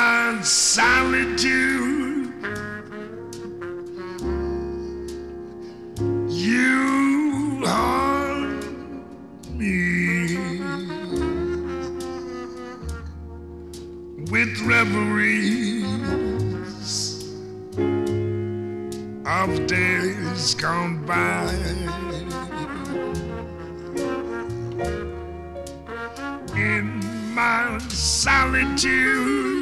my solitude, you haunt me with reveries of days gone by. In my solitude,